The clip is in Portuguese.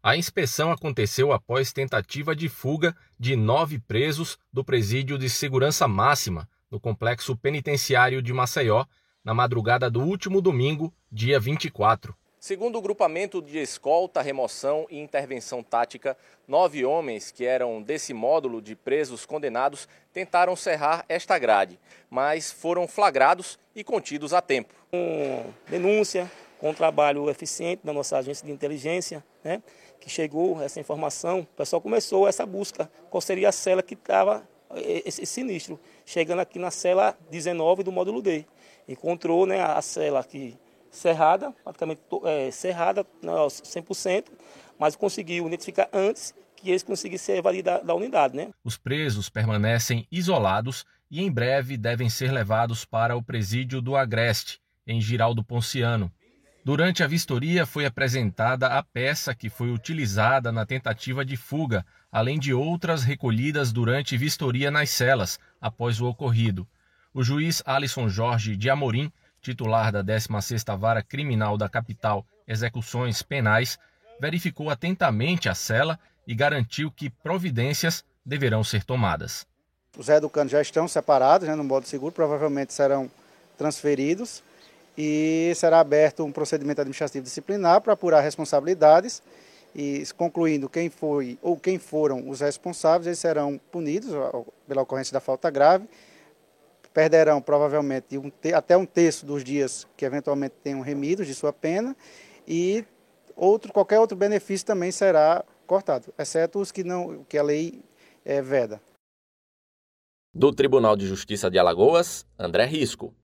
A inspeção aconteceu após tentativa de fuga de 9 presos do Presídio de Segurança Máxima, no Complexo Penitenciário de Maceió, na madrugada do último domingo, dia 24. Segundo o grupamento de escolta, remoção e intervenção tática, 9 homens que eram desse módulo de presos condenados tentaram serrar esta grade, mas foram flagrados e contidos a tempo. Com denúncia, com um trabalho eficiente da nossa agência de inteligência, que chegou essa informação, o pessoal começou essa busca, qual seria a cela que estava esse sinistro, chegando aqui na cela 19 do módulo D. Encontrou a cela aqui cerrada, praticamente cerrada 100%, mas conseguiu identificar antes que eles conseguissem evadir da unidade. Os presos permanecem isolados e em breve devem ser levados para o presídio do Agreste, em Giraldo Ponciano. Durante a vistoria foi apresentada a peça que foi utilizada na tentativa de fuga, além de outras recolhidas durante vistoria nas celas, após o ocorrido. O juiz Alisson Jorge de Amorim, titular da 16ª Vara Criminal da Capital, Execuções Penais, verificou atentamente a cela e garantiu que providências deverão ser tomadas. Os reeducandos já estão separados no modo seguro, provavelmente serão transferidos e será aberto um procedimento administrativo disciplinar para apurar responsabilidades e, concluindo quem foi ou quem foram os responsáveis, eles serão punidos pela ocorrência da falta grave, perderão provavelmente até um terço dos dias que eventualmente tenham remidos de sua pena e qualquer outro benefício também será cortado, exceto os que a lei veda. Do Tribunal de Justiça de Alagoas, André Risco.